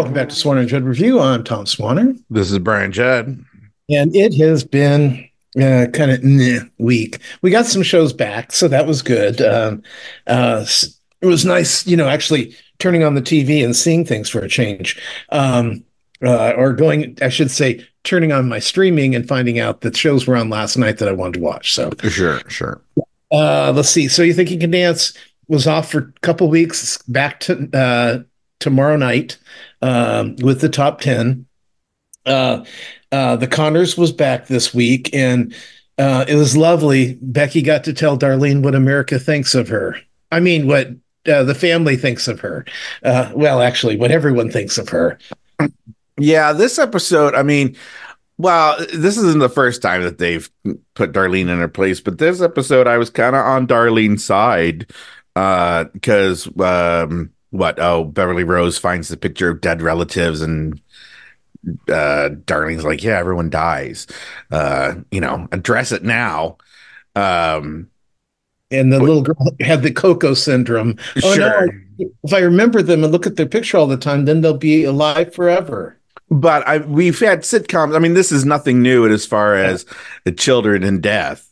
Welcome back to Swanner and Judd Review. I'm Tom Swanner, This is Brian Judd. and it has been kind of week. We got some shows back, so that was good. It was nice, actually turning on the TV and seeing things for a change. Or going, I should say, turning on my streaming and finding out that shows were on last night that I wanted to watch. So Sure. let's see. So You Think You Can Dance was off for a couple weeks, back to tomorrow night with the top 10. Uh, the Connors was back this week, and it was lovely. Becky got to tell Darlene what America thinks of her. I mean, what the family thinks of her. Well, actually, what everyone thinks of her. Yeah, this episode, this isn't the first time that they've put Darlene in her place, but this episode I was kind of on Darlene's side because Beverly Rose finds the picture of dead relatives and Darlene's like, yeah, everyone dies. Address it now. Um, And the but little girl had the Coco syndrome. Oh no! sure. If I remember them and look at their picture all the time, then they'll be alive forever. But we've had sitcoms. I mean, this is nothing new as far as the children and death,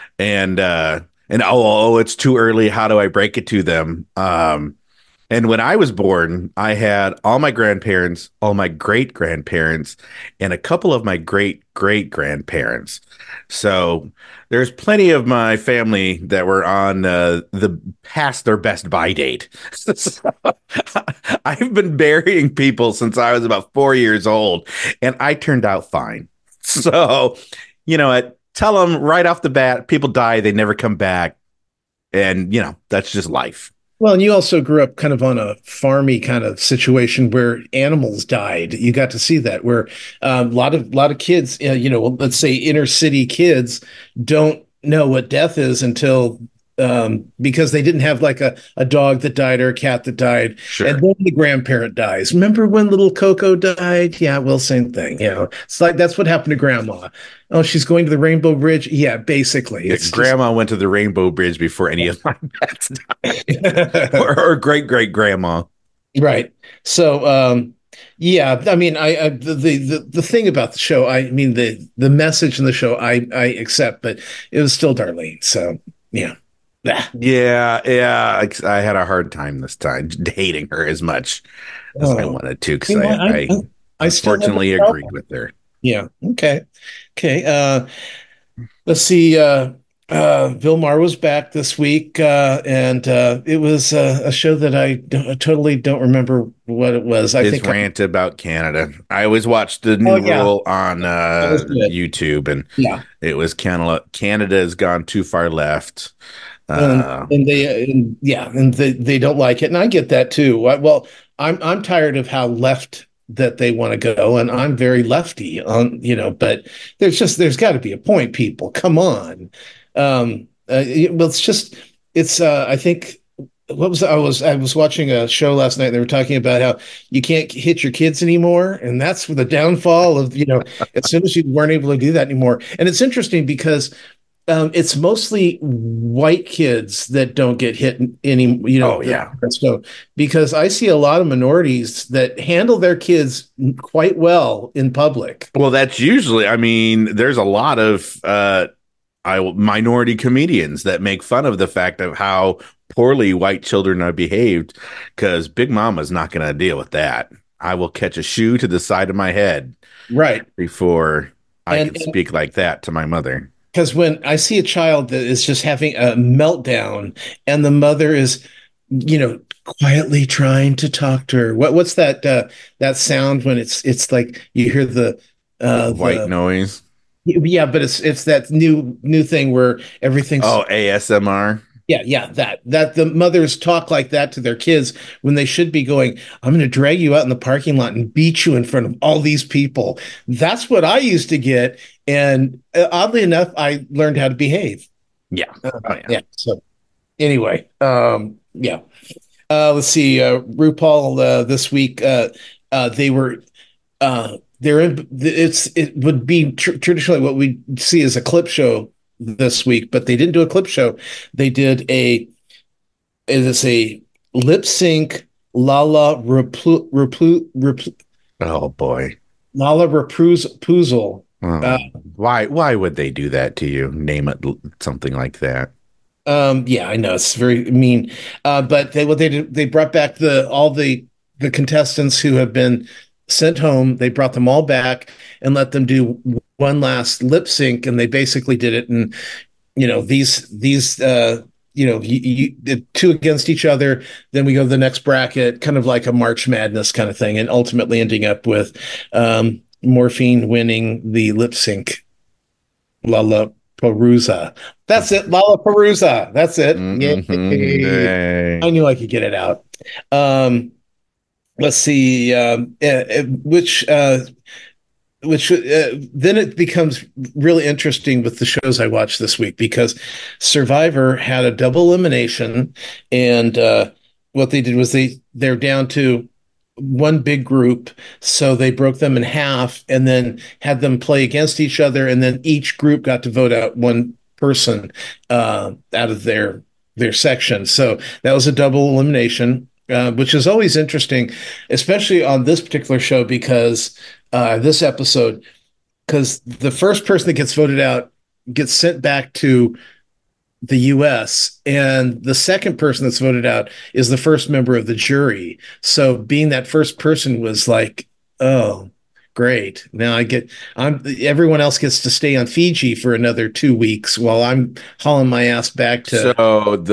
and it's too early. How do I break it to them? And when I was born, I had all my grandparents, all my great grandparents, and a couple of my great great grandparents. So there's plenty of my family that were on the past their best by date. So, I've been burying people since I was about 4 years old, and I turned out fine. So, you know what? Tell them right off the bat, people die, they never come back. And, that's just life. Well, and you also grew up kind of on a farmy kind of situation where animals died. You got to see that, where a lot of kids, let's say inner city kids, don't know what death is until because they didn't have like a dog that died or a cat that died, and Sure. then the grandparent dies. Remember when little Coco died? Yeah, well, same thing. It's like that's what happened to Grandma. Oh, she's going to the Rainbow Bridge. Yeah, basically, Yeah, it's just grandma went to the Rainbow Bridge before any of my pets died, or great great grandma. right. So, yeah, I mean, the thing about the show, I mean, the message in the show, I accept, but it was still Darlene. So, yeah. Ah. Yeah. I had a hard time this time hating her as much as I Oh, wanted to because you know, I I still have a unfortunately agreed problem. with her. Yeah. Okay. Okay. Let's see. Bill Maher was back this week, and it was a show that totally don't remember what it was. I His think. rant about Canada. I always watched the Oh new yeah, rule on that was good. YouTube, and Yeah. it was Canada has gone too far left. and Uh, and they don't like it, and I get that too. Well, I'm tired of how left that they want to go, and I'm very lefty on, but there's got to be a point, people. Come on. Well, I think what was I was watching a show last night. And they were talking about how you can't hit your kids anymore, and that's the downfall of, as soon as you weren't able to do that anymore. And it's interesting because it's mostly white kids that don't get hit any, oh the yeah. parents don't, because I see a lot of minorities that handle their kids quite well in public. Well, that's usually. I mean, there's a lot of minority comedians that make fun of the fact of how poorly white children are behaved, because Big Mama's not going to deal with that. I will catch a shoe to the side of my head Right. before I And can speak like that to my mother. because when I see a child that is just having a meltdown and the mother is, quietly trying to talk to her. What's that sound when it's like you hear White the noise. yeah, but it's that new thing where everything's. Oh, ASMR. Yeah, that the mothers talk like that to their kids when they should be going, I'm going to drag you out in the parking lot and beat you in front of all these people. That's what I used to get. And oddly enough, I learned how to behave. Yeah. Oh yeah. Yeah. So anyway, yeah. Let's see. RuPaul this week, they were they're in. It would be traditionally what we see as a clip show this week, but they didn't do a clip show. They did it is a lip sync La La Replu, Replu, Replu. Oh boy. Lala Rapunzel. Uh, Oh, why would they do that to you? Name it something like that. yeah, I know it's very mean. But what they did, they brought back all the contestants who have been sent home. They brought them all back and let them do one last lip sync, and they basically did it in these the two against each other. Then we go to the next bracket, kind of like a March Madness kind of thing, and ultimately ending up with Morphine winning the lip sync. Lollapalooza. That's it. Lollapalooza. That's it. Mm-hmm. Yay. I Yay. knew I could get it out. Um, let's see. Then it becomes really interesting with the shows I watched this week because Survivor had a double elimination, and what they did was they're down to one big group, so they broke them in half and then had them play against each other, and then each group got to vote out one person out of their section. So that was a double elimination. Which is always interesting, especially on this particular show because this episode, because the first person that gets voted out gets sent back to the US, and the second person that's voted out is the first member of the jury. So being that first person was like, oh, great. Now I'm everyone else gets to stay on Fiji for another 2 weeks while I'm hauling my ass back So to.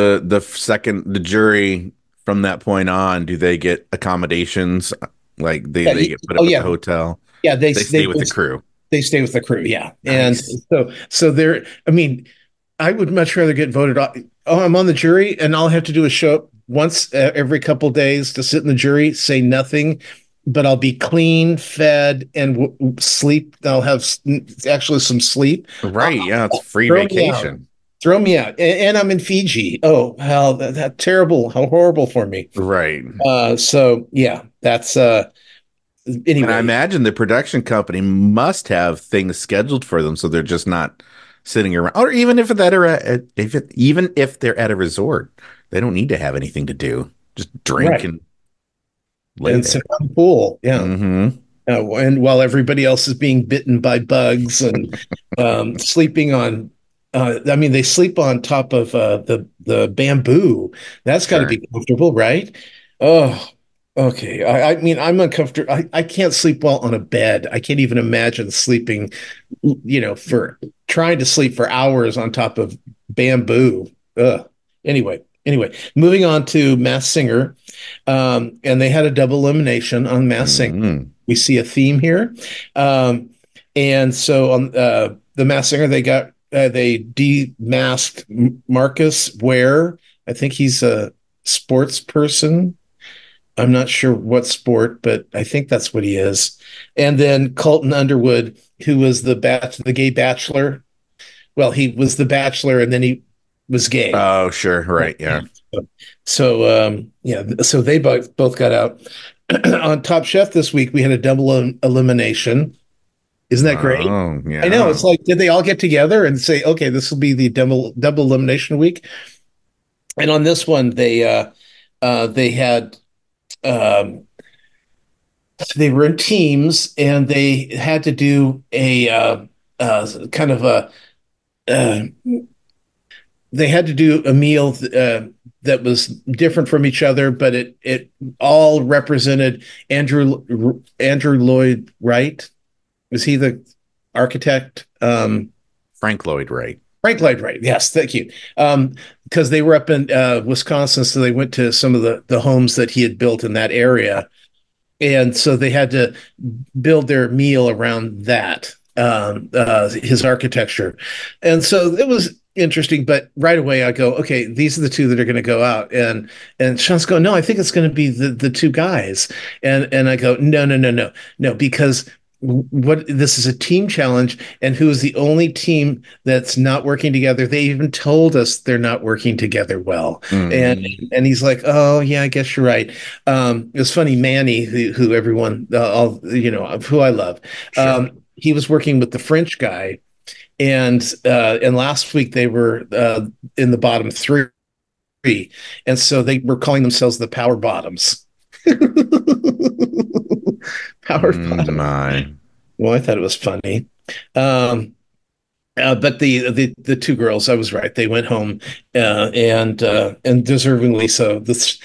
the jury from that point on, do they get accommodations? Like Yeah, they get put oh up at the yeah, hotel. yeah. They stay with the crew. They stay with the crew. Yeah, and Nice. so they're. I mean, I would much rather get voted off. Oh, I'm on the jury, and all I have to do is show up once every couple days to sit in the jury, say nothing, but I'll be clean, fed, and sleep. I'll have actually some sleep. Right. Yeah, it's free Throw me out. vacation. Throw me out. And I'm in Fiji. Oh, hell, that terrible. How horrible for me. Right. So yeah, that's And I anyway. imagine the production company must have things scheduled for them, so they're just not sitting around. Or even if that are even if they're at a resort, they don't need to have anything to do. Just drink Right. and lay And sit there. on the pool. Yeah. Mm-hmm. And while everybody else is being bitten by bugs and sleeping on, I mean, they sleep on top of the bamboo. That's got to Sure. be comfortable, right? Oh, okay. I mean, I'm uncomfortable. I can't sleep well on a bed. I can't even imagine sleeping, for trying to sleep for hours on top of bamboo. Ugh. Anyway, moving on to Mass Singer, and they had a double elimination on Mass Singer. Mm-hmm. We see a theme here. Um, and so on the Masked Singer, they demasked Marcus Ware. I think he's a sports person. I'm not sure what sport, but I think that's what he is. And then Colton Underwood, who was the gay bachelor. Well, he was the bachelor, and then he was gay. Oh, sure. Right. Yeah. Yeah, so they both got out. On Top Chef this week, we had a double elimination. Isn't that great? Oh, I know. yeah. It's like, did they all get together and say, okay, this will be the double elimination week? And on this one, they had um, they were in teams and they had to do a kind of a uh, they had to do a meal that was different from each other, but it all represented Andrew Lloyd Wright. Was he the architect? Frank Lloyd Wright. Frank Lloyd Wright. Yes, thank you. Because they were up in Wisconsin, so they went to some of the homes that he had built in that area, and so they had to build their meal around that his architecture, and so it was interesting. But right away, I go, okay, these are the two that are going to go out, and Sean's going, no, I think it's going to be the two guys, and I go, no, because what this is a team challenge, and who is the only team that's not working together? They even told us they're not working together well, and Mm, and he's like, oh yeah, I guess you're right. It was funny, Manny, who everyone, all who I love. sure. He was working with the French guy, and last week they were in the bottom three, and so they were calling themselves the Power Bottoms. power bottom. My. Well, I thought it was funny. Um, but the two girls, I was right. They went home, and deservingly so.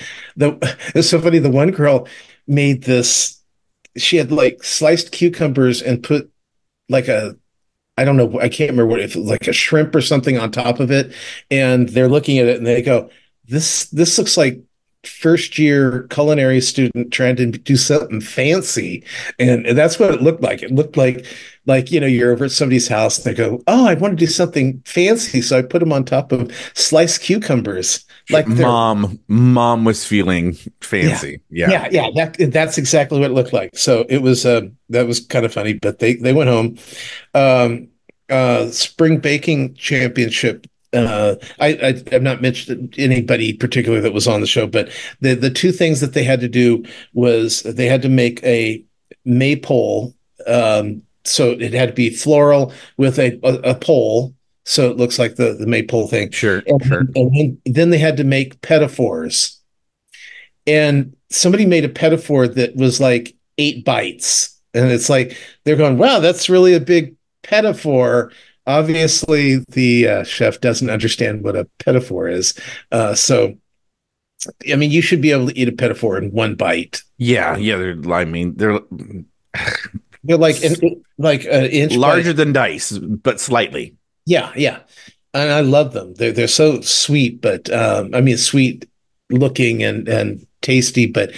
It's so funny. The one girl made this. She had like sliced cucumbers and put like a I don't know. I can't remember what if it was like a shrimp or something on top of it. And they're looking at it and they go, "This looks like first year culinary student trying to do something fancy." And that's what it looked like. It looked like you're over at somebody's house and they go, "Oh, I want to do something fancy," so I put them on top of sliced cucumbers, like they're Mom was feeling yeah. fancy. Yeah. Yeah. That's exactly what it looked like. So it was that was kind of funny, but they went home. um, Spring baking championship. I've not mentioned anybody particular that was on the show, but the two things that they had to do was they had to make a maypole. So it had to be floral with a pole, so it looks like the maypole thing, Sure. and, Sure. then they had to make pedophores, and somebody made a pedophore that was like 8 bites, and it's like they're going, wow, that's really a big pedophore. Obviously the chef doesn't understand what a pedophore is. So I mean, you should be able to eat a pedophore in 1 bite. Yeah. Yeah. I mean, they're They're like an inch by larger than dice, but slightly. yeah, and I love them. They're so sweet, but I mean, sweet looking and tasty, but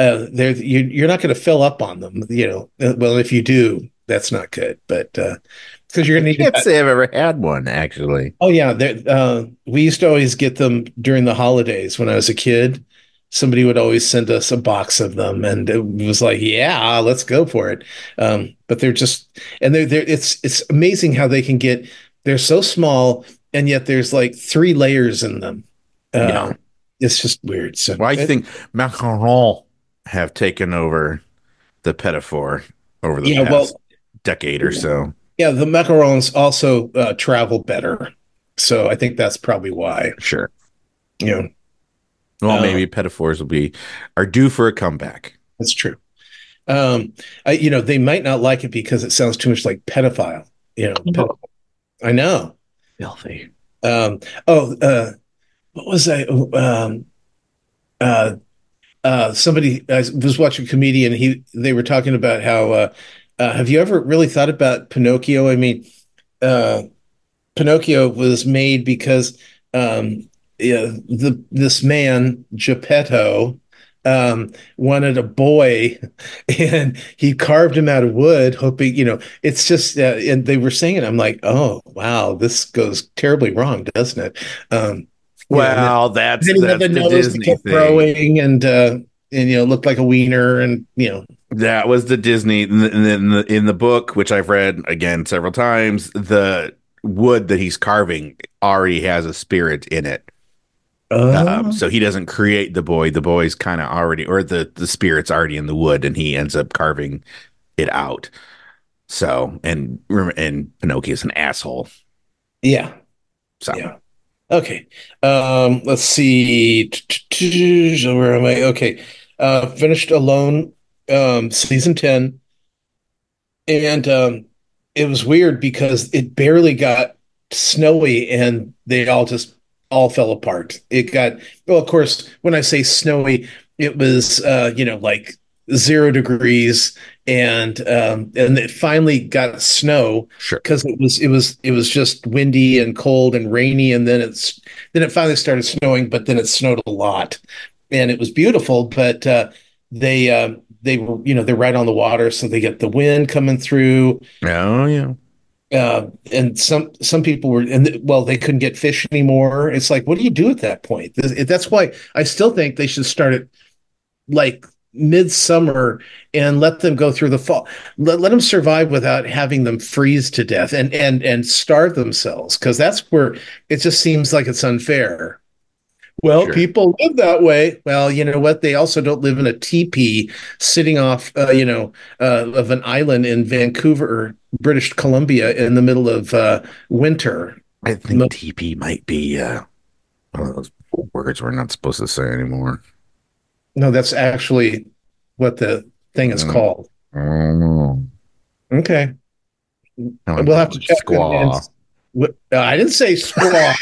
you're not going to fill up on them, you know. Well, if you do, that's not good, but because you're I going to need can't that. say I've ever had one, actually. Oh yeah, we used to always get them during the holidays when I was a kid. Somebody would always send us a box of them, and it was like, yeah, let's go for it. But they're just, and they're it's amazing how they can get. They're so small, and yet there's like 3 layers in them. Yeah. It's just weird. So Well, I think macarons have taken over the pedophore over the yeah, past well, decade or so. yeah, the macarons also travel better, so I think that's probably why. Sure. You know, Well, uh, maybe pedophores are due for a comeback. that's true. They might not like it because it sounds too much like pedophile. I know. Filthy. Um, oh, what was I? Uh, Somebody I was watching a comedian. They were talking about how. Have you ever really thought about Pinocchio? I mean, uh, Pinocchio was made because yeah, this man Geppetto wanted a boy, and he carved him out of wood, hoping it's just. And they were saying it. I'm like, oh wow, this goes terribly wrong, doesn't it? And Well, then he had that's the the nose that Disney kept thing. growing, and looked like a wiener, and That was the Disney in the book, which I've read again several times. The wood that he's carving already has a spirit in it. oh So he doesn't create the boy. The boy's kind of already, or the spirit's already in the wood, and he ends up carving it out. So, and Pinocchio's an asshole. yeah, So, yeah. Okay. Let's see. So where am I? Okay. Finished Alone, season 10. And it was weird because it barely got snowy and they all fell apart. It got, well, of course, when I say snowy, it was like 0 degrees, and it finally got snow sure. because it was just windy and cold and rainy, and then it finally started snowing, but then it snowed a lot, and it was beautiful, but they were, they're right on the water, so they get the wind coming through. Oh, yeah. And some people were, and well, they couldn't get fish anymore. It's like, what do you do at that point? That's why I still think they should start it like midsummer and let them go through the fall. Let them survive without having them freeze to death and starve themselves, because that's where it just seems like it's unfair. Well, Sure. people live that way. Well, you know what? They also don't live in a teepee sitting off, of an island in Vancouver, British Columbia, in the middle of winter. I think TP might be one of those words we're not supposed to say anymore. No, that's actually what the thing is Mm, called. Oh, Okay, now I'm we'll have thinking to like check. And squaw. I didn't say squaw.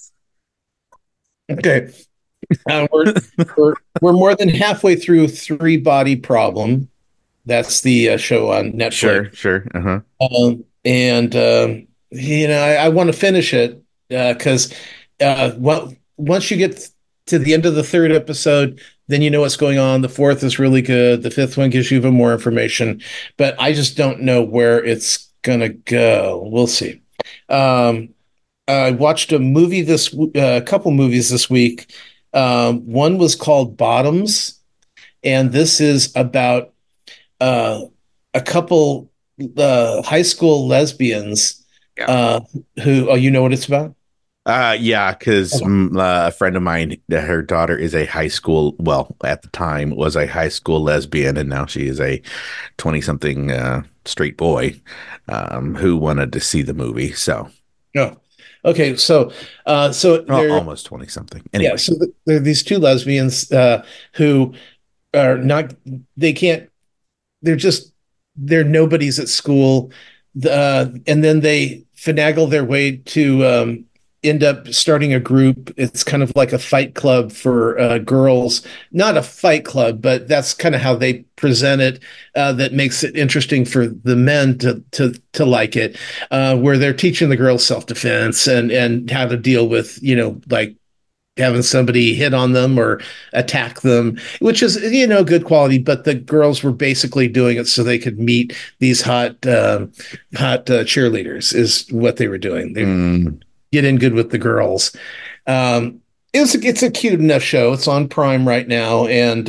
Okay, uh, we're we're more than halfway through Three Body Problem. That's the show on Netflix. Sure, sure. Uh-huh. And I want to finish it because well, once you get to the end of the third episode, then you know what's going on. The fourth is really good. The fifth one gives you even more information, but I just don't know where it's gonna go. We'll see. Um, I watched a couple movies this week. One was called Bottoms, and this is about uh, a couple high school lesbians Yeah. uh, who, oh, you know what it's about? Yeah, because Okay. a friend of mine, her daughter is a high school, well, at the time was a high school lesbian, and now she is a 20 something straight boy who wanted to see the movie. So, No. Okay, so well, there, almost 20 something. yeah, Anyway. so there are these two lesbians who are not, they can't, they're just, they're nobodies at school. And then they finagle their way to end up starting a group. It's kind of like a fight club for girls. Not a fight club, but that's kind of how they present it. That makes it interesting for the men to like it, where they're teaching the girls self defense and how to deal with like having somebody hit on them or attack them, which is good quality. But the girls were basically doing it so they could meet these hot cheerleaders. Is what they were doing. They Mm, get in good with the girls. Um, it's a cute enough show. It's on Prime right now, and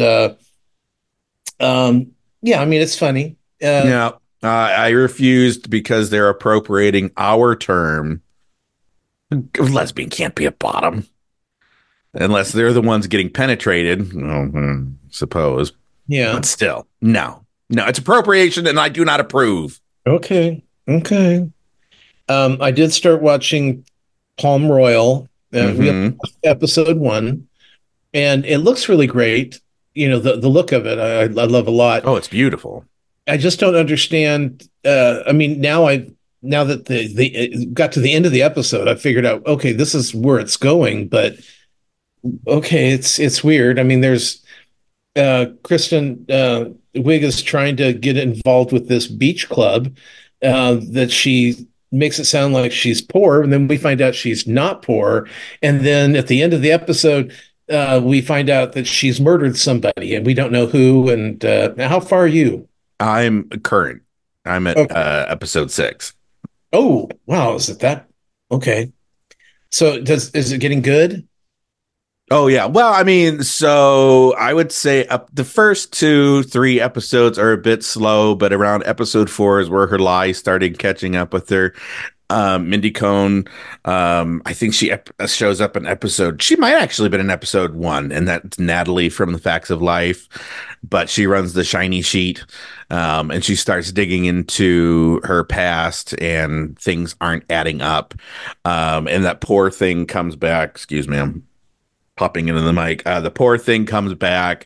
yeah, I mean it's funny. yeah. I refused because they're appropriating our term. Lesbian can't be a bottom unless they're the ones getting penetrated. Well, suppose. Yeah. But still, no. No, it's appropriation and I do not approve. Okay. Okay. I did start watching Palm Royal. We have Hmm. episode one, and it looks really great. The look of it, I love a lot. Oh, it's beautiful. I just don't understand. I mean, now that the it got to the end of the episode, I figured out, okay, this is where it's going. But okay, it's weird. I mean, there's Kristen Wiig is trying to get involved with this beach club that she makes it sound like she's poor, and then we find out she's not poor, and then at the end of the episode, we find out that she's murdered somebody, and we don't know who. And how far are you? I'm current. I'm at Okay. episode 6. Oh, wow, is it that? Okay. So does is it getting good? Oh yeah. Well, I mean, so I would say up the first 2, 3 episodes are a bit slow, but around episode 4 is where her lies started catching up with her. Mindy Cohn, I think she shows up in episode. She might actually have been in episode 1, and that's Natalie from The Facts of Life. But she runs the shiny sheet, and she starts digging into her past, and things aren't adding up. And that poor thing comes back. Excuse me, I'm popping into the mic. The poor thing comes back.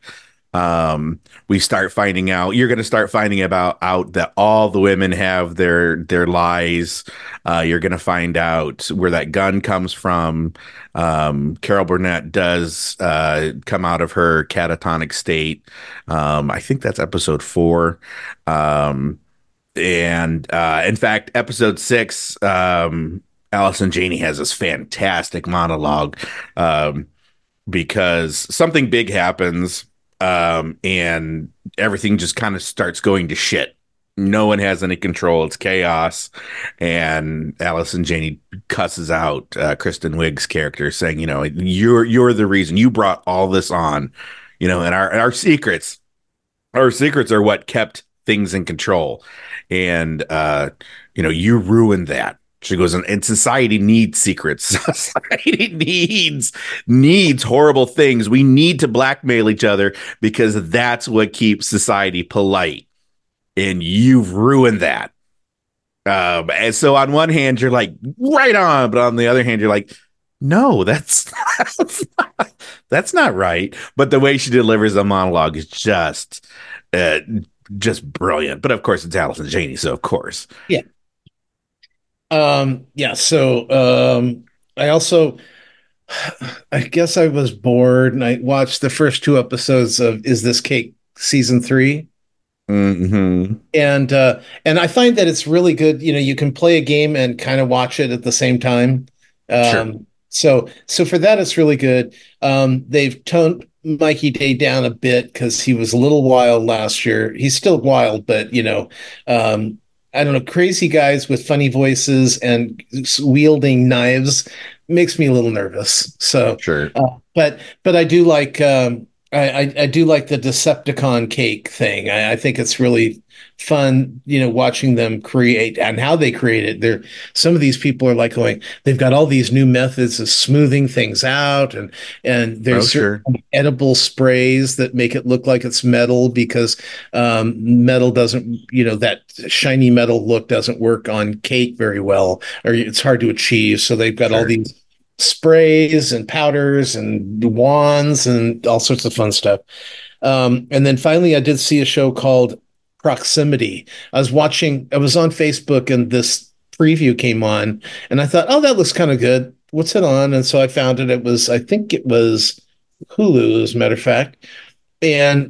We start finding out. You're going to start finding about out that all the women have their lies. You're going to find out where that gun comes from. Carol Burnett does come out of her catatonic state. I think that's episode 4. And in fact, episode 6, Allison Janney has this fantastic monologue. Because something big happens and everything just kind of starts going to shit. No one has any control. It's chaos. And Allison Janney cusses out Kristen Wiig's character, saying, you're the reason you brought all this on, and our secrets are what kept things in control. And you ruined that. She goes, and society needs secrets. Society needs horrible things. We need to blackmail each other because that's what keeps society polite. And you've ruined that. And so on one hand, you're like, right on. But on the other hand, you're like, no, that's not right. But the way she delivers the monologue is just just brilliant. But of course, it's Allison Janney, so of course. Yeah. Yeah. So I also, I guess I was bored and I watched the first two episodes of Is This Cake season three. Hmm. And I find that it's really good. You know, you can play a game and kind of watch it at the same time. Sure. So for that, it's really good. They've toned Mikey Day down a bit because he was a little wild last year. He's still wild, but um, I don't know, crazy guys with funny voices and wielding knives makes me a little nervous. So, Sure. but I do like I do like the Decepticon cake thing. I think it's really fun, watching them create and how they create it. Some of these people are like going, they've got all these new methods of smoothing things out, and Oh, there's certain sure. edible sprays that make it look like it's metal because metal doesn't, that shiny metal look doesn't work on cake very well, or it's hard to achieve. So they've got all Sure. these sprays and powders and wands and all sorts of fun stuff. And then finally, I did see a show called Proximity. I was on Facebook and this preview came on, and I thought, oh, that looks kind of good. What's it on? And so I found it. I think it was Hulu, as a matter of fact. And,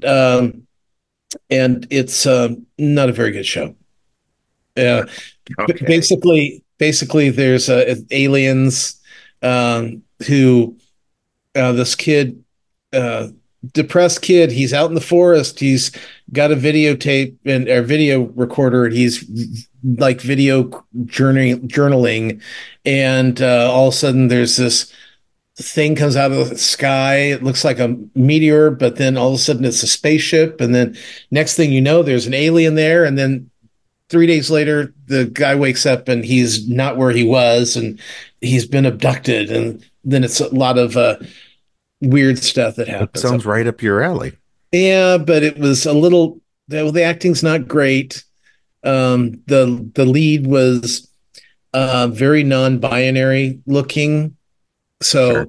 it's not a very good show. Uh, Okay. basically, there's aliens who this kid, uh, depressed kid, he's out in the forest. He's got a videotape and a video recorder, and he's like video journaling, and all of a sudden there's this thing comes out of the sky. It looks like a meteor, but then all of a sudden it's a spaceship, and then next thing you know, there's an alien there, and then 3 days later, the guy wakes up and he's not where he was, and he's been abducted, and then it's a lot of weird stuff that That happens. sounds right up your alley. Yeah, but it was a little. The acting's not great. The lead was very non-binary looking, Sure. so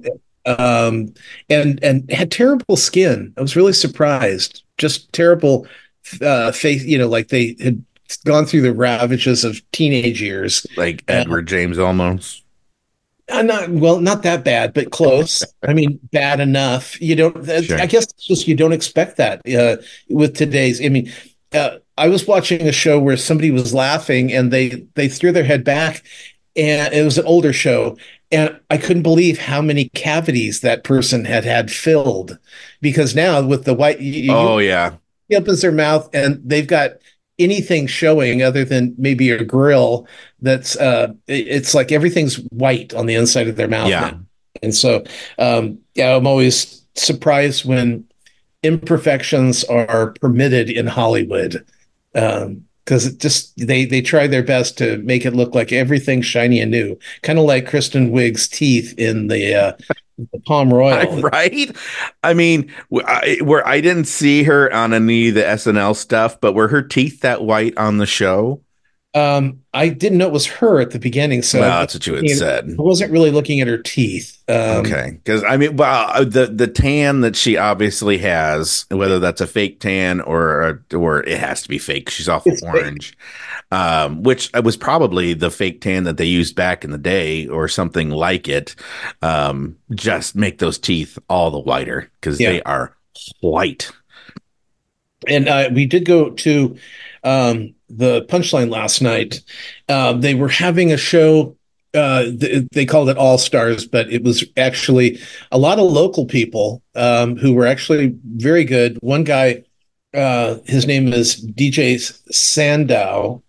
and had terrible skin. I was really surprised. Just terrible face. Like they had gone through the ravages of teenage years. Like Uh, Edward James almost. not that bad, but close. I mean, bad enough. You don't. I Sure. guess it's just you don't expect that with today's. I mean, I was watching a show where somebody was laughing and they threw their head back, and it was an older show, and I couldn't believe how many cavities that person had filled, because now with the white, Oh yeah. he opens their mouth and they've got anything showing other than maybe a grill that's it's like everything's white on the inside of their mouth now. Yeah. And so yeah, I'm always surprised when imperfections are permitted in Hollywood, because it just they try their best to make it look like everything's shiny and new, kind of like Kristen Wiig's teeth in the Palm Royal. Right? I mean, where I didn't see her on any of the SNL stuff, but were her teeth that white on the show? I didn't know it was her at the beginning, so Well, that's what you had I said. wasn't really looking at her teeth. Okay, because I mean, well, the tan that she obviously has, whether that's a fake tan or it has to be fake. She's awful It's fake. orange, which was probably the fake tan that they used back in the day or something like it. Just make those teeth all the whiter because Yeah, they are white. and we did go to the Punchline last night. They were having a show. They called it All Stars, but it was actually a lot of local people who were actually very good. One guy, his name is DJ Sandow.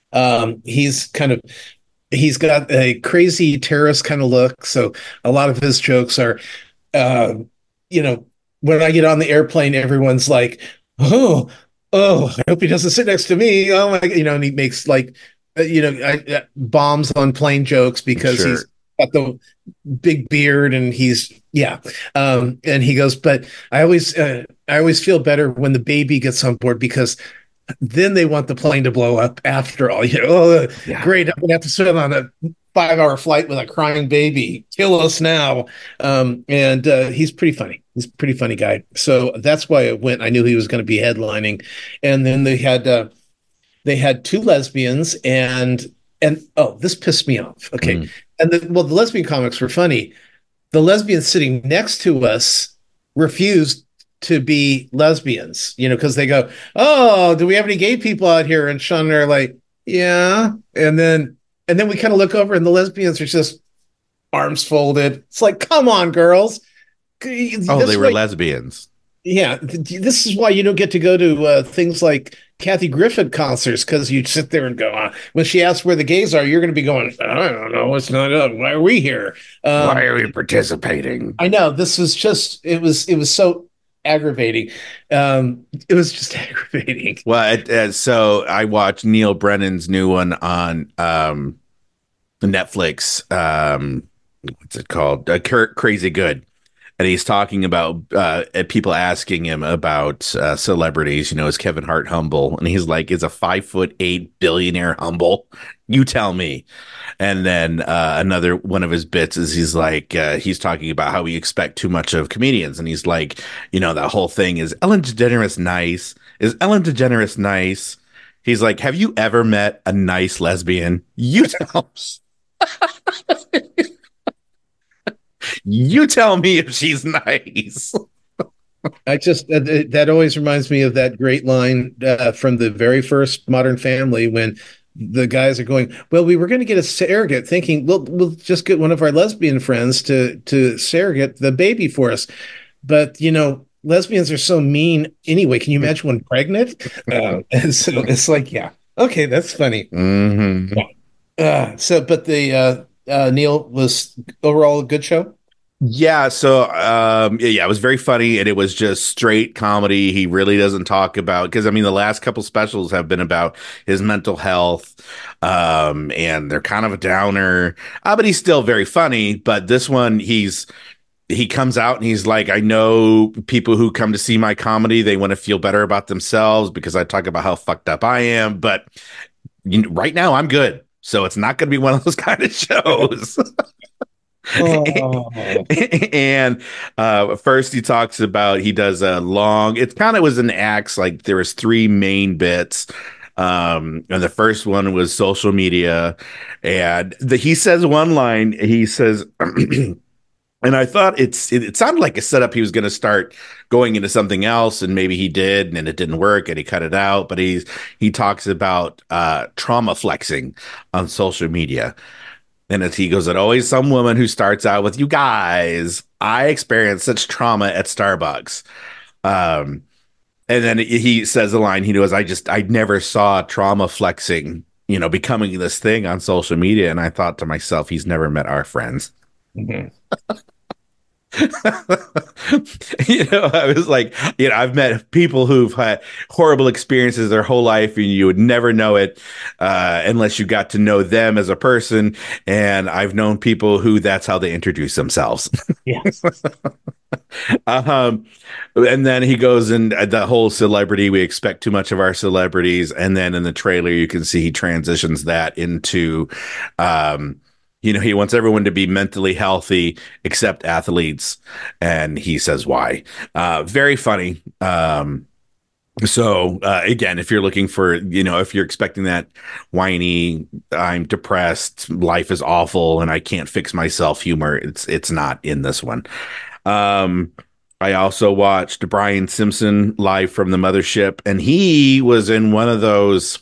He's got a crazy terrorist kind of look. So a lot of his jokes are, uh, you know, when I get on the airplane, everyone's like, "Oh, oh, I hope he doesn't sit next to me." Oh my, and he makes like, bombs on plane jokes because he's Sure. got the big beard and he's yeah. And he goes, but I always feel better when the baby gets on board because then they want the plane to blow up after all. Oh, Yeah. great! I'm gonna have to sit on a 5 hour flight with a crying baby. Kill us now. And he's pretty funny. He's a pretty funny guy. So that's why I went. I knew he was going to be headlining. And then they had two lesbians and oh, this pissed me off. Okay. Mm. And the lesbian comics were funny. The lesbians sitting next to us refused to be lesbians, because they go, "Oh, do we have any gay people out here?" And Sean and I are like, "Yeah." And then we kind of look over and the lesbians are just arms folded. It's like, come on, girls. Oh, This they were way, lesbians. yeah, this is why you don't get to go to things like Kathy Griffin concerts because you sit there and go, when she asks where the gays are, you're going to be going, I don't know, it's not up. Why are we here? Why Um, are we participating? I know this was just it was so aggravating. It was just aggravating. Well, so I watched Neil Brennan's new one on Netflix. What's it called? Crazy Good. And he's talking about people asking him about celebrities. Is Kevin Hart humble? And he's like, "Is a 5'8" billionaire humble? You tell me." And then another one of his bits is he's like, he's talking about how we expect too much of comedians, and he's like, that whole thing is Ellen DeGeneres nice? Is Ellen DeGeneres nice? He's like, "Have you ever met a nice lesbian? You tell." You tell me if she's nice. I just that always reminds me of that great line from the very first Modern Family when the guys are going, well, we were going to get a surrogate, thinking we'll just get one of our lesbian friends to surrogate the baby for us, but lesbians are so mean anyway. Can you imagine when pregnant? And so it's like, yeah, okay, that's funny. Mm-hmm. But the Neil was overall a good show. Yeah, so yeah, it was very funny and it was just straight comedy. He really doesn't talk about because I mean the last couple specials have been about his mental health, and they're kind of a downer. But he's still very funny. But this one, he comes out and he's like, "I know people who come to see my comedy, they want to feel better about themselves because I talk about how fucked up I am. But right now, I'm good, so it's not going to be one of those kind of shows." Oh. And first he talks about he does a long, it kind of was an acts, like there was three main bits. And the first one was social media, and he says one line, he says and I thought it sounded like a setup. He was going to start going into something else, and maybe he did, and it didn't work, and he cut it out. But he talks about trauma flexing on social media, and as he goes, "That always some woman who starts out with, 'You guys, I experienced such trauma at Starbucks.'" Um, and then he says the line, he goes, I never saw trauma flexing, becoming this thing on social media. And I thought to myself, he's never met our friends. Mhm. I was like, I've met people who've had horrible experiences their whole life, and you would never know it unless you got to know them as a person. And I've known people who that's how they introduce themselves. Yes. um, and then he goes in the whole celebrity. We expect too much of our celebrities, and then in the trailer, you can see he transitions that into. He wants everyone to be mentally healthy except athletes, and he says why. Very funny. So again, if you're looking for, if you're expecting that whiny, I'm depressed, life is awful, and I can't fix myself humor, it's not in this one. Um, I also watched Brian Simpson live from the mothership, and he was in one of those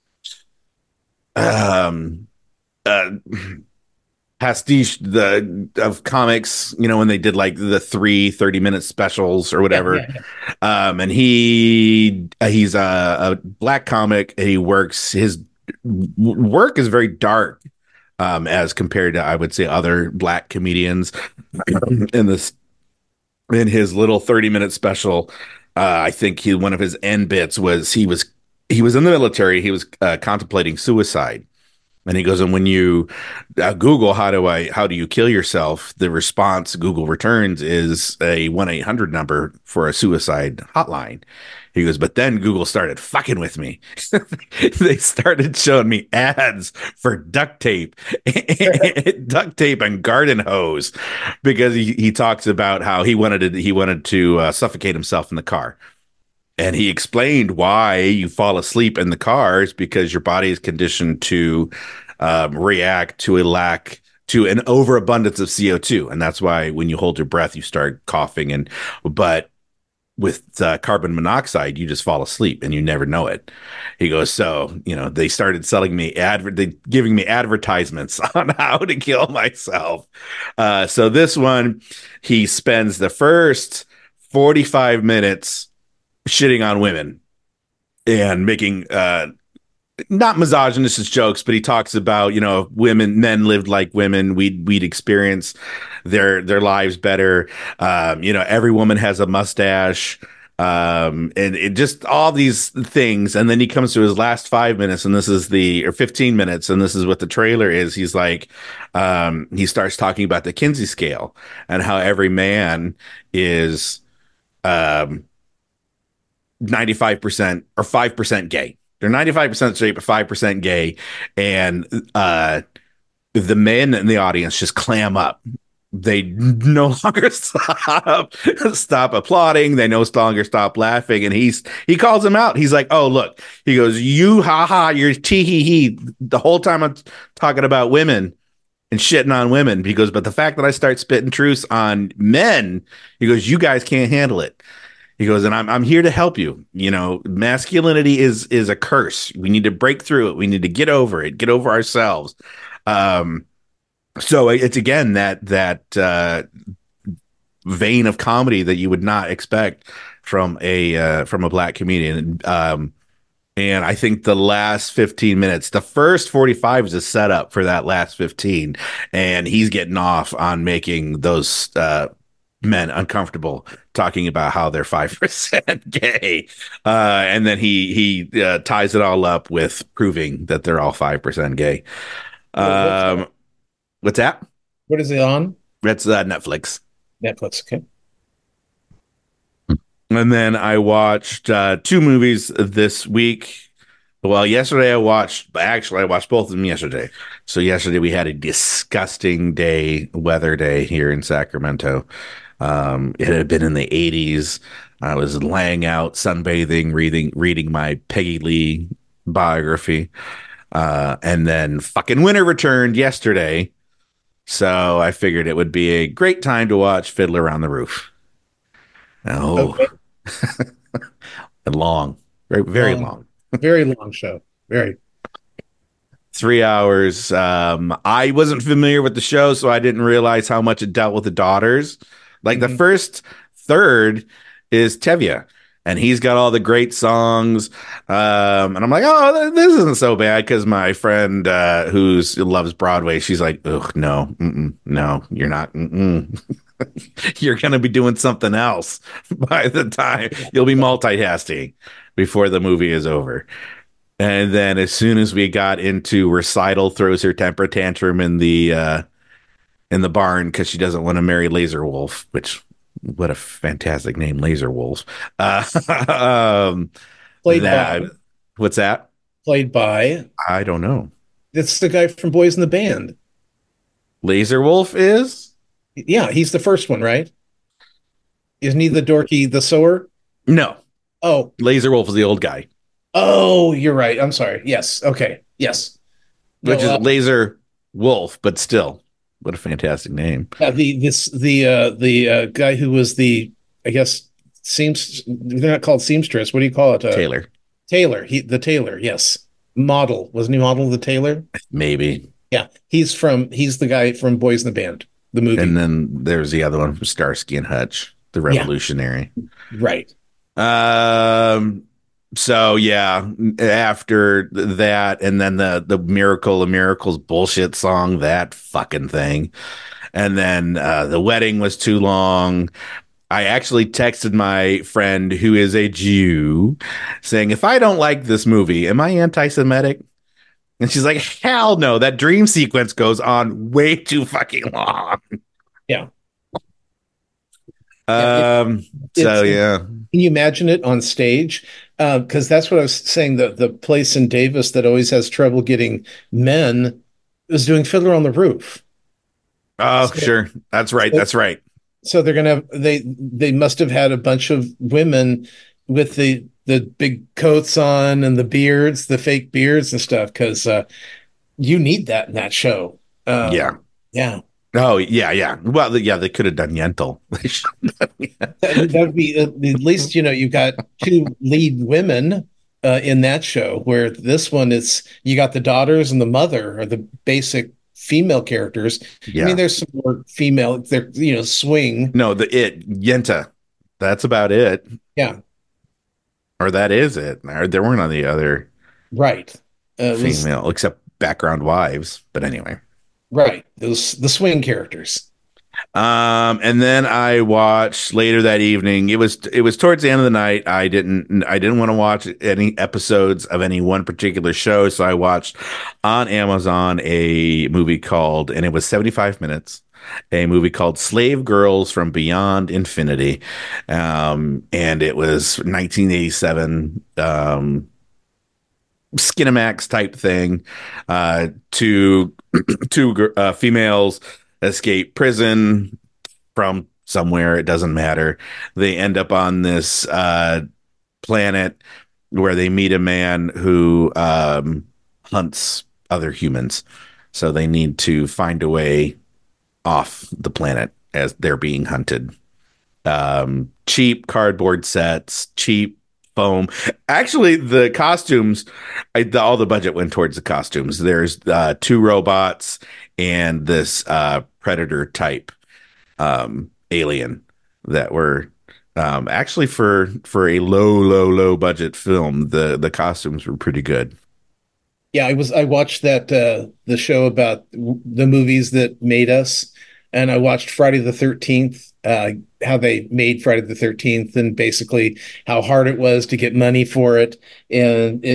um uh pastiche of comics, when they did like the 30-minute specials or Yeah, whatever. yeah, And he's a black comic, and he works his work is very dark, as compared to, I would say, other black comedians. in this in his little 30-minute special, I think one of his end bits was he was in the military, he was contemplating suicide, And he goes, and when you Google how do you kill yourself, the response Google returns is a 1-800 number for a suicide hotline. He goes, but then Google started fucking with me. They started showing me ads for duct tape, duct tape and garden hose, because he talks about how he wanted to suffocate himself in the car. And he explained why you fall asleep in the car is because your body is conditioned to react to an overabundance of CO2, and that's why when you hold your breath, you start coughing. But with carbon monoxide, you just fall asleep and you never know it. He goes, so they started selling me giving me advertisements on how to kill myself. So this one, he spends the first 45 minutes shitting on women and making not misogynist jokes, but he talks about, if men lived like women, we'd experience their lives better. Every woman has a mustache. And it just all these things. And then he comes to his last 5 minutes, and this is or 15 minutes. And this is what the trailer is. He's like, he starts talking about the Kinsey scale and how every man is, 95% or 5% gay. They're 95% straight, but 5% gay. And the men in the audience just clam up. They no longer stop applauding. They no longer stop laughing. And he calls him out. He's like, oh, look, he goes, you you're tee hee hee. The whole time I'm talking about women and shitting on women. He goes, but the fact that I start spitting truths on men, he goes, you guys can't handle it. He goes, and I'm here to help you. Masculinity is a curse. We need to break through it. We need to get over it, get over ourselves. So it's again that vein of comedy that you would not expect from a black comedian. And I think the last 15 minutes, the first 45 is a setup for that last 15, and he's getting off on making those men uncomfortable, talking about how they're 5% gay, and then he ties it all up with proving that they're all 5% gay. What's that? What is it on? That's Netflix. Netflix. Okay. And then I watched two movies this week. Well, yesterday I watched both of them yesterday. So yesterday we had a disgusting weather day here in Sacramento. It had been in the 80s. I was laying out, sunbathing, reading my Peggy Lee biography. And then fucking winter returned yesterday. So I figured it would be a great time to watch Fiddler on the Roof. Oh, Okay. and long, very, very long. Very long show. Very. 3 hours. I wasn't familiar with the show, so I didn't realize how much it dealt with the daughters. Like the first third is Tevye, and he's got all the great songs. And I'm like, oh, this isn't so bad, because my friend who loves Broadway, she's like, oh, no, no, you're not. You're going to be doing something else by the time you'll be multitasking before the movie is over. And then as soon as we got into Recital throws her temper tantrum in the barn because she doesn't want to marry Laser Wolf, which what a fantastic name, Laser Wolf. Played by. What's that? Played by. I don't know. It's the guy from Boys in the Band. Laser Wolf is? Yeah, he's the first one, right? Isn't he the dorky, the sewer? No. Oh. Laser Wolf is the old guy. Oh, you're right. I'm sorry. Yes. Okay. Yes. Which is Laser Wolf, but still. What a fantastic name. The guy who was I guess they're not called seamstress. What do you call it? Tailor. Tailor. The tailor, yes. Model. Wasn't he model the tailor? Maybe. Yeah. He's the guy from Boys in the Band, the movie. And then there's the other one from Starsky and Hutch, the revolutionary. Yeah. Right. So yeah, after that, and then the Miracle of Miracles bullshit song, that fucking thing. And then the wedding was too long. I actually texted my friend who is a Jew saying, if I don't like this movie, am I anti-Semitic? And she's like, hell no, that dream sequence goes on way too fucking long. Yeah. Yeah. So Can yeah. you imagine it on stage? Because that's what I was saying. The place in Davis that always has trouble getting men is doing Fiddler on the Roof. Oh, So, sure. That's right. so, That's right. so they're gonna have they must have had a bunch of women with the big coats on and the beards, the fake beards and stuff, because you need that in that show. Yeah. Yeah. Oh, yeah, yeah. Well, yeah, they could have done Yentl. They should have done That would be at least, you've got two lead women in that show, where this one is you got the daughters and the mother are the basic female characters. I mean, Yeah. there's some more female, they're, swing. No, Yenta. That's about it. Yeah, Or that is it. Or there weren't any other right. It was female except background wives. But anyway. right. Those the swing characters. And then I watched later that evening. It was towards the end of the night. I didn't want to watch any episodes of any one particular show, so I watched on Amazon a movie called, and it was 75 minutes, a movie called Slave Girls from Beyond Infinity. And it was 1987 Skinamax type thing. Two two females escape prison from somewhere. It doesn't matter. They end up on this planet where they meet a man who hunts other humans. So they need to find a way off the planet as they're being hunted. Cheap cardboard sets, cheap foam. Actually, the costumes, all the budget went towards the costumes. There's two robots and this predator type alien that were actually for a low budget film. The costumes were pretty good. Yeah, I watched that the show about the movies that made us, and I watched Friday the 13th, how they made Friday the 13th, and basically how hard it was to get money for it, and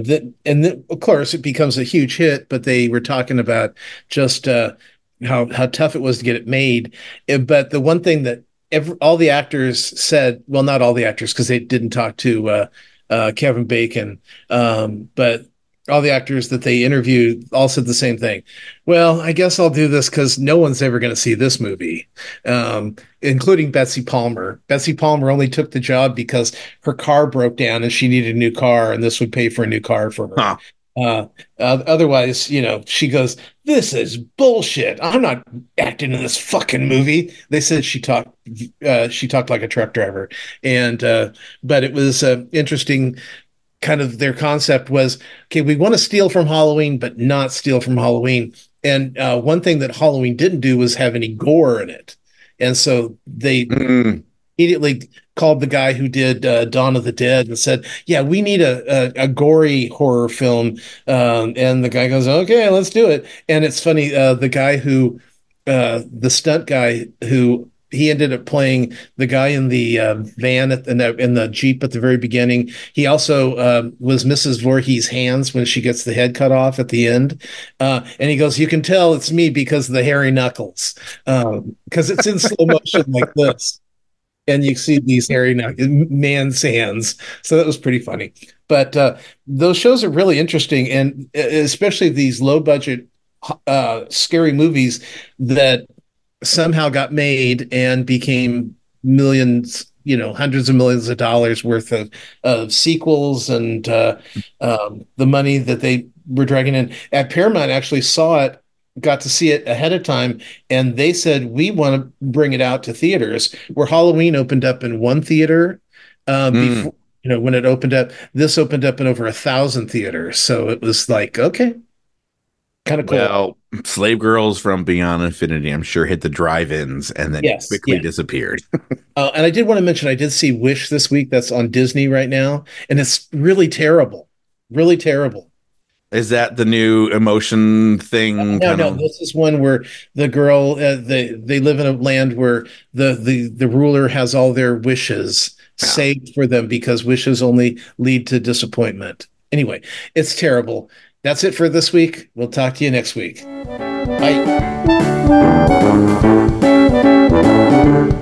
of course it becomes a huge hit. But they were talking about just how tough it was to get it made. But the one thing that all the actors said, well, not all the actors because they didn't talk to Kevin Bacon, but all the actors that they interviewed all said the same thing. Well, I guess I'll do this because no one's ever going to see this movie, including Betsy Palmer. Betsy Palmer only took the job because her car broke down and she needed a new car, and this would pay for a new car for her. Huh. Otherwise, she goes, "This is bullshit. I'm not acting in this fucking movie." They said she talked like a truck driver, and but it was interesting. Kind of their concept was, okay, we want to steal from Halloween, but not steal from Halloween. And one thing that Halloween didn't do was have any gore in it. And so they Mm, immediately called the guy who did Dawn of the Dead and said, "Yeah, we need a gory horror film." And the guy goes, "Okay, let's do it." And it's funny, the guy who, the stunt guy who he ended up playing the guy in the van in the Jeep at the very beginning. He also was Mrs. Voorhees' hands when she gets the head cut off at the end. And he goes, "You can tell it's me because of the hairy knuckles, because it's in slow motion like this." And you see these hairy man's hands. So that was pretty funny. But those shows are really interesting, and especially these low budget, scary movies that somehow got made and became millions, hundreds of millions of dollars worth of sequels, and the money that they were dragging in. At Paramount actually saw it, got to see it ahead of time, and they said, "We want to bring it out to theaters." Where Halloween opened up in one theater mm. before, when it opened up, this opened up in over 1,000 theaters. So it was like, okay, kind of cool. Well, Slave Girls from Beyond Infinity, I'm sure, hit the drive-ins and then Yes, quickly yeah. disappeared. And I did want to mention I did see Wish this week. That's on Disney right now, and it's really terrible, really terrible. Is that the new emotion thing? No, Kind no, of. this is one where the girl, they live in a land where the ruler has all their wishes Yeah. saved for them because wishes only lead to disappointment. Anyway, it's terrible. That's it for this week. We'll talk to you next week. Bye.